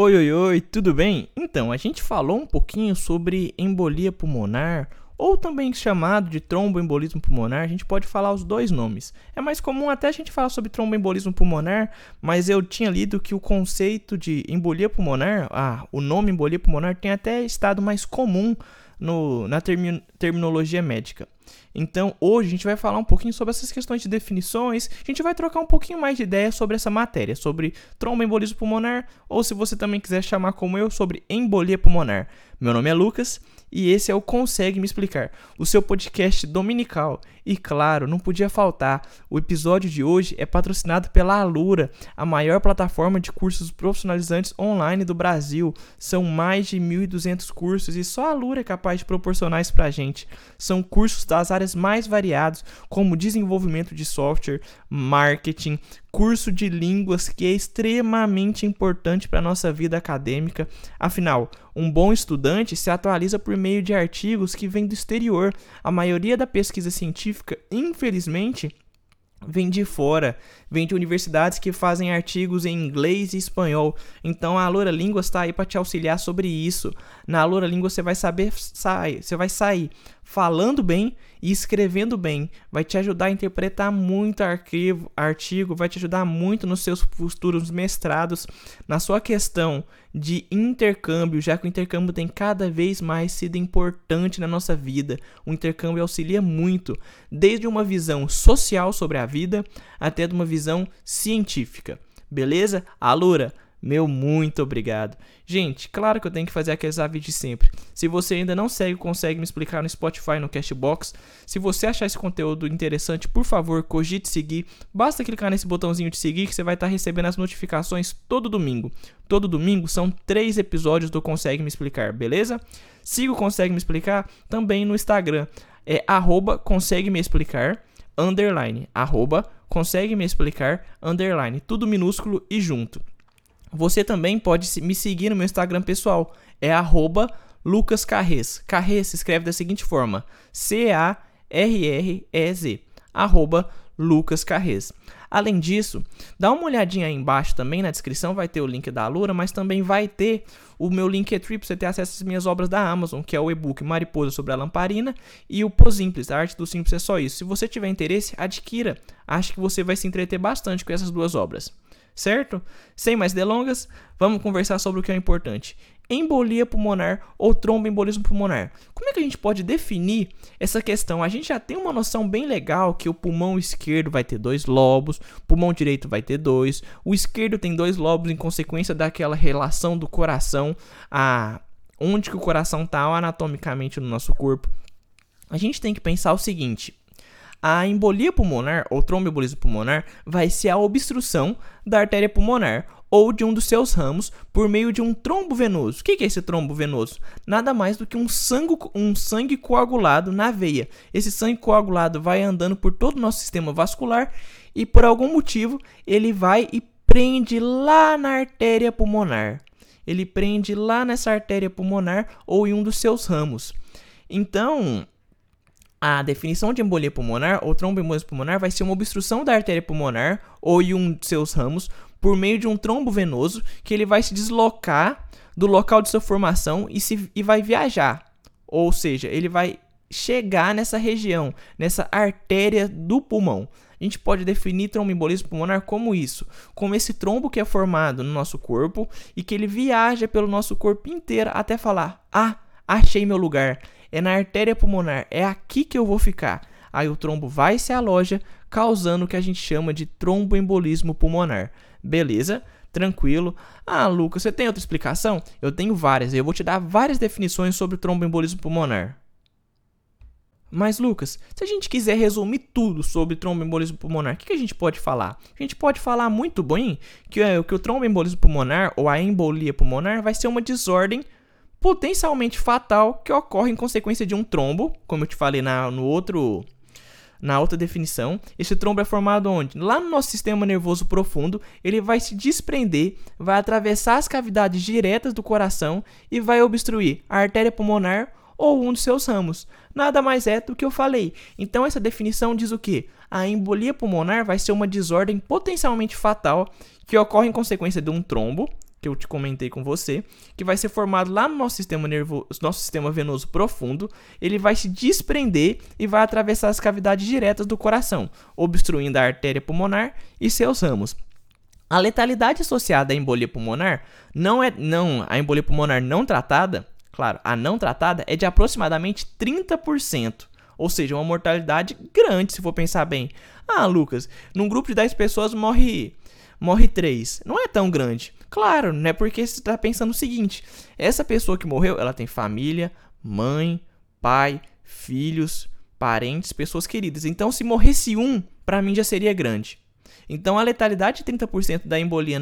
Oi, oi, oi, tudo bem? Então, a gente falou um pouquinho sobre embolia pulmonar, ou também chamado de tromboembolismo pulmonar. A gente pode falar os dois nomes. É mais comum até a gente falar sobre tromboembolismo pulmonar, mas eu tinha lido que o conceito de embolia pulmonar, o nome embolia pulmonar tem até estado mais comum na terminologia médica. Então, hoje a gente vai falar um pouquinho sobre essas questões de definições, a gente vai trocar um pouquinho mais de ideia sobre essa matéria, sobre tromboembolismo pulmonar, ou se você também quiser chamar como eu, sobre embolia pulmonar. Meu nome é Lucas e esse é o Consegue Me Explicar, o seu podcast dominical. E claro, não podia faltar, o episódio de hoje é patrocinado pela Alura, a maior plataforma de cursos profissionalizantes online do Brasil. São mais de 1.200 cursos e só a Alura é capaz de proporcionar isso pra gente. São cursos das áreas mais variadas, como desenvolvimento de software, marketing, curso de línguas, que é extremamente importante para a nossa vida acadêmica. Afinal, um bom estudante se atualiza por meio de artigos que vêm do exterior. A maioria da pesquisa científica, infelizmente, vem de fora, vem de universidades que fazem artigos em inglês e espanhol. Então a Alura Línguas está aí para te auxiliar sobre isso. Na Alura Línguas você vai sair falando bem e escrevendo bem. Vai te ajudar a interpretar muito artigo, vai te ajudar muito nos seus futuros mestrados, na sua questão de intercâmbio, já que o intercâmbio tem cada vez mais sido importante na nossa vida. O intercâmbio auxilia muito, desde uma visão social sobre a vida até de uma visão científica. Beleza? Alura, meu muito obrigado. Gente, claro que eu tenho que fazer aqueles avisos de sempre. Se você ainda não segue, Consegue Me Explicar no Spotify, no Castbox. Se você achar esse conteúdo interessante, por favor, cogite seguir. Basta clicar nesse botãozinho de seguir que você vai estar recebendo as notificações todo domingo. Todo domingo são 3 episódios do Consegue Me Explicar, beleza? Siga o Consegue Me Explicar também no Instagram. É @consegue me explicar, _, @consegue me explicar, _ tudo minúsculo e junto. Você também pode me seguir no meu Instagram pessoal, é @lucascarrez. Carrez se escreve da seguinte forma, CARREZ, @lucascarrez. Além disso, dá uma olhadinha aí embaixo também, na descrição vai ter o link da Alura, mas também vai ter o meu Linktree para você ter acesso às minhas obras da Amazon, que é o e-book Mariposa sobre a Lamparina e o Pô Simples, a arte do simples é só isso. Se você tiver interesse, adquira. Acho que você vai se entreter bastante com essas duas obras. Certo? Sem mais delongas, vamos conversar sobre o que é importante. Embolia pulmonar ou tromboembolismo pulmonar. Como é que a gente pode definir essa questão? A gente já tem uma noção bem legal que o pulmão esquerdo vai ter 2 lobos, o pulmão direito vai ter 2, o esquerdo tem 2 lobos em consequência daquela relação do coração, onde que o coração está anatomicamente no nosso corpo. A gente tem que pensar o seguinte: a embolia pulmonar ou tromboembolismo pulmonar vai ser a obstrução da artéria pulmonar ou de um dos seus ramos por meio de um trombo venoso. O que é esse trombo venoso? Nada mais do que um sangue coagulado na veia. Esse sangue coagulado vai andando por todo o nosso sistema vascular e por algum motivo ele vai e prende lá na artéria pulmonar. Ele prende lá nessa artéria pulmonar ou em um dos seus ramos. Então, a definição de embolia pulmonar ou tromboembolismo pulmonar vai ser uma obstrução da artéria pulmonar ou em um de seus ramos por meio de um trombo venoso que ele vai se deslocar do local de sua formação e vai viajar. Ou seja, ele vai chegar nessa região, nessa artéria do pulmão. A gente pode definir tromboembolismo pulmonar como isso, como esse trombo que é formado no nosso corpo e que ele viaja pelo nosso corpo inteiro até falar: achei meu lugar. É na artéria pulmonar, é aqui que eu vou ficar. Aí o trombo vai e se aloja, causando o que a gente chama de tromboembolismo pulmonar. Beleza? Tranquilo. Lucas, você tem outra explicação? Eu tenho várias, eu vou te dar várias definições sobre o tromboembolismo pulmonar. Mas, Lucas, se a gente quiser resumir tudo sobre tromboembolismo pulmonar, o que a gente pode falar? A gente pode falar muito bem que o tromboembolismo pulmonar ou a embolia pulmonar vai ser uma desordem potencialmente fatal que ocorre em consequência de um trombo, como eu te falei na outra definição. Esse trombo é formado onde? Lá no nosso sistema nervoso profundo, ele vai se desprender, vai atravessar as cavidades diretas do coração e vai obstruir a artéria pulmonar ou um dos seus ramos. Nada mais é do que eu falei. Então essa definição diz o quê? A embolia pulmonar vai ser uma desordem potencialmente fatal que ocorre em consequência de um trombo, que eu te comentei com você, que vai ser formado lá no nosso sistema nervoso, nosso sistema venoso profundo. Ele vai se desprender e vai atravessar as cavidades diretas do coração, obstruindo a artéria pulmonar e seus ramos. A letalidade associada à embolia pulmonar a embolia pulmonar não tratada, claro, a não tratada é de aproximadamente 30%, ou seja, uma mortalidade grande se for pensar bem. Ah, Lucas, num grupo de 10 pessoas morre 3, não é tão grande. Claro, não é porque você está pensando o seguinte, essa pessoa que morreu, ela tem família, mãe, pai, filhos, parentes, pessoas queridas. Então, se morresse um, para mim já seria grande. Então, a letalidade de 30% da embolia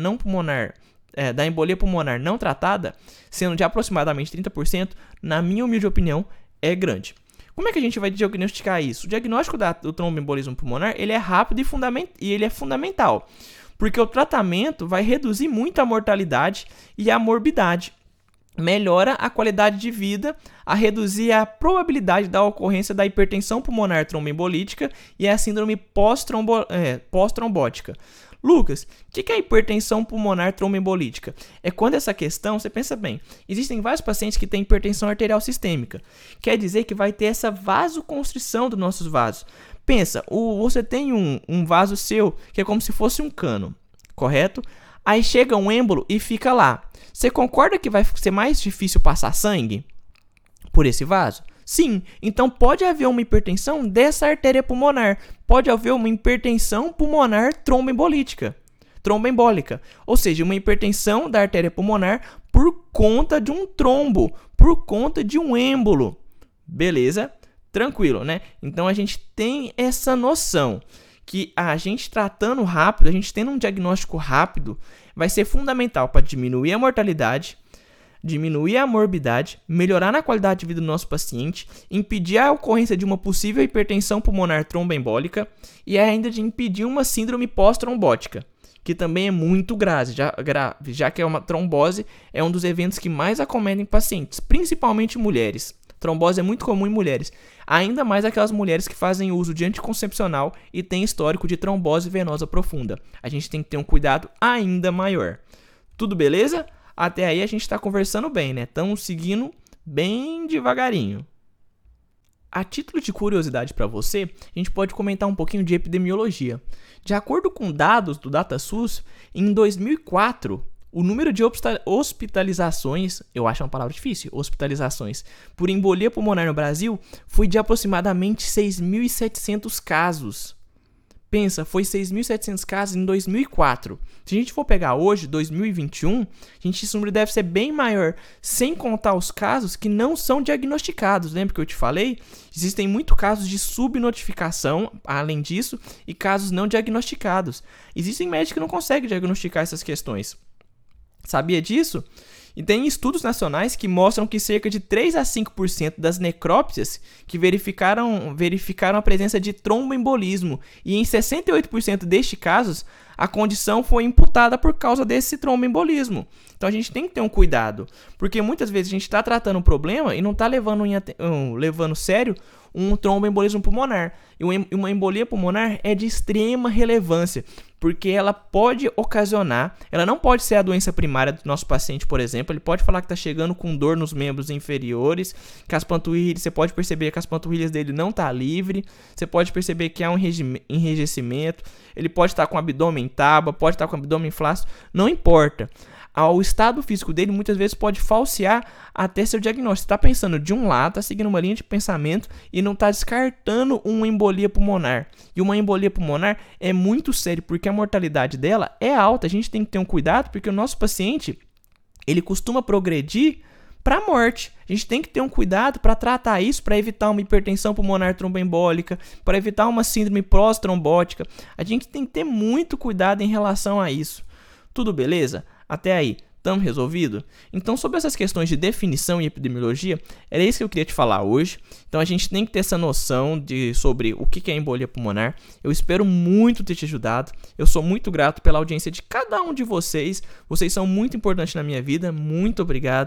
pulmonar não tratada, sendo de aproximadamente 30%, na minha humilde opinião, é grande. Como é que a gente vai diagnosticar isso? O diagnóstico do tromboembolismo pulmonar, ele é rápido e ele é fundamental, porque o tratamento vai reduzir muito a mortalidade e a morbidade. Melhora a qualidade de vida, a reduzir a probabilidade da ocorrência da hipertensão pulmonar tromboembolítica e a síndrome pós-trombótica. Lucas, o que é a hipertensão pulmonar tromboembolítica? É quando essa questão, você pensa bem, existem vários pacientes que têm hipertensão arterial sistêmica. Quer dizer que vai ter essa vasoconstrição dos nossos vasos. Pensa, você tem um vaso seu que é como se fosse um cano, correto? Aí chega um êmbolo e fica lá. Você concorda que vai ser mais difícil passar sangue por esse vaso? Sim, então pode haver uma hipertensão dessa artéria pulmonar. Pode haver uma hipertensão pulmonar tromboembólica. Ou seja, uma hipertensão da artéria pulmonar por conta de um trombo, por conta de um êmbolo. Beleza? Tranquilo, né? Então a gente tem essa noção que a gente tratando rápido, a gente tendo um diagnóstico rápido, vai ser fundamental para diminuir a mortalidade, diminuir a morbidade, melhorar a qualidade de vida do nosso paciente, impedir a ocorrência de uma possível hipertensão pulmonar tromboembólica e ainda de impedir uma síndrome pós-trombótica, que também é muito grave, já que uma trombose é um dos eventos que mais acometem pacientes, principalmente mulheres. Trombose é muito comum em mulheres, ainda mais aquelas mulheres que fazem uso de anticoncepcional e têm histórico de trombose venosa profunda. A gente tem que ter um cuidado ainda maior. Tudo beleza? Até aí a gente está conversando bem, né? Estamos seguindo bem devagarinho. A título de curiosidade para você, a gente pode comentar um pouquinho de epidemiologia. De acordo com dados do DataSUS, em 2004, o número de hospitalizações, eu acho uma palavra difícil, hospitalizações, por embolia pulmonar no Brasil foi de aproximadamente 6.700 casos. Pensa, foi 6.700 casos em 2004. Se a gente for pegar hoje, 2021, esse número deve ser bem maior, sem contar os casos que não são diagnosticados. Lembra que eu te falei? Existem muitos casos de subnotificação, além disso, e casos não diagnosticados. Existem médicos que não conseguem diagnosticar essas questões. Sabia disso? E tem estudos nacionais que mostram que cerca de 3 a 5% das necrópsias que verificaram a presença de tromboembolismo e em 68% destes casos a condição foi imputada por causa desse tromboembolismo. Então a gente tem que ter um cuidado, porque muitas vezes a gente está tratando um problema e não está levando sério um tromboembolismo pulmonar. E uma embolia pulmonar é de extrema relevância, porque ela pode ocasionar, ela não pode ser a doença primária do nosso paciente, por exemplo. Ele pode falar que está chegando com dor nos membros inferiores, que as panturrilhas, você pode perceber que as panturrilhas dele não estão livres, você pode perceber que há um enrijecimento, ele pode estar com o abdômen tábua, pode estar com o abdômen flácido, não importa. O estado físico dele muitas vezes pode falsear até seu diagnóstico. Você está pensando de um lado, está seguindo uma linha de pensamento e não está descartando uma embolia pulmonar. E uma embolia pulmonar é muito sério, porque a mortalidade dela é alta. A gente tem que ter um cuidado, porque o nosso paciente, ele costuma progredir para a morte. A gente tem que ter um cuidado para tratar isso, para evitar uma hipertensão pulmonar tromboembólica, para evitar uma síndrome pós-trombótica. A gente tem que ter muito cuidado em relação a isso. Tudo beleza? Até aí, estamos resolvido? Então, sobre essas questões de definição e epidemiologia, era isso que eu queria te falar hoje. Então, a gente tem que ter essa noção sobre o que é embolia pulmonar. Eu espero muito ter te ajudado. Eu sou muito grato pela audiência de cada um de vocês. Vocês são muito importantes na minha vida. Muito obrigado.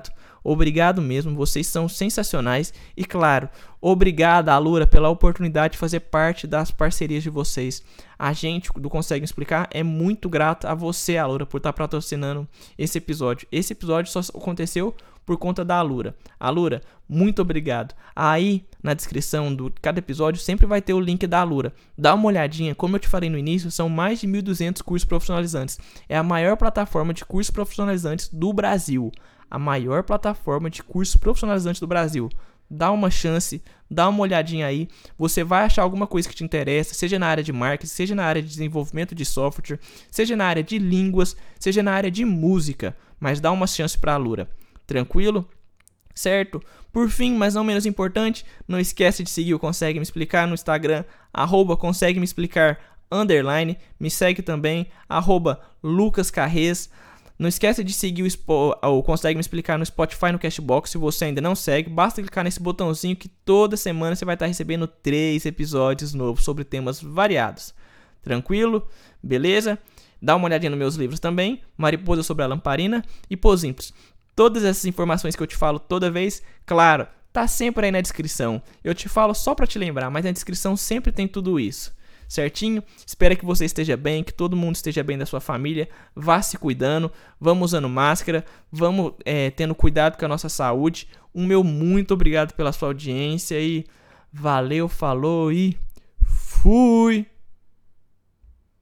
obrigado mesmo, vocês são sensacionais. E claro, obrigado, Alura, pela oportunidade de fazer parte das parcerias de vocês. A gente do Consegue Me Explicar é muito grato a você, Alura, por estar patrocinando esse episódio. Esse episódio só aconteceu por conta da Alura. Alura, muito obrigado. Aí, na descrição de cada episódio, sempre vai ter o link da Alura. Dá uma olhadinha, como eu te falei no início, são mais de 1.200 cursos profissionalizantes. É a maior plataforma de cursos profissionalizantes do Brasil. A maior plataforma de cursos profissionalizantes do Brasil. Dá uma chance, dá uma olhadinha aí, você vai achar alguma coisa que te interessa, seja na área de marketing, seja na área de desenvolvimento de software, seja na área de línguas, seja na área de música, mas dá uma chance para a Alura. Tranquilo? Certo? Por fim, mas não menos importante, não esquece de seguir o Consegue Me Explicar no Instagram, @Consegue Me Explicar _, me segue também, @LucasCarrez. Não esquece de seguir o Consegue Me Explicar no Spotify, no Cashbox. Se você ainda não segue, basta clicar nesse botãozinho que toda semana você vai estar recebendo 3 episódios novos sobre temas variados. Tranquilo? Beleza? Dá uma olhadinha nos meus livros também, Mariposa sobre a Lamparina e Pô Simples. Todas essas informações que eu te falo toda vez, claro, tá sempre aí na descrição. Eu te falo só para te lembrar, mas na descrição sempre tem tudo isso. Certinho? Espero que você esteja bem, que todo mundo esteja bem da sua família. Vá se cuidando, vamos usando máscara, vamos tendo cuidado com a nossa saúde. O meu muito obrigado pela sua audiência e valeu, falou e fui!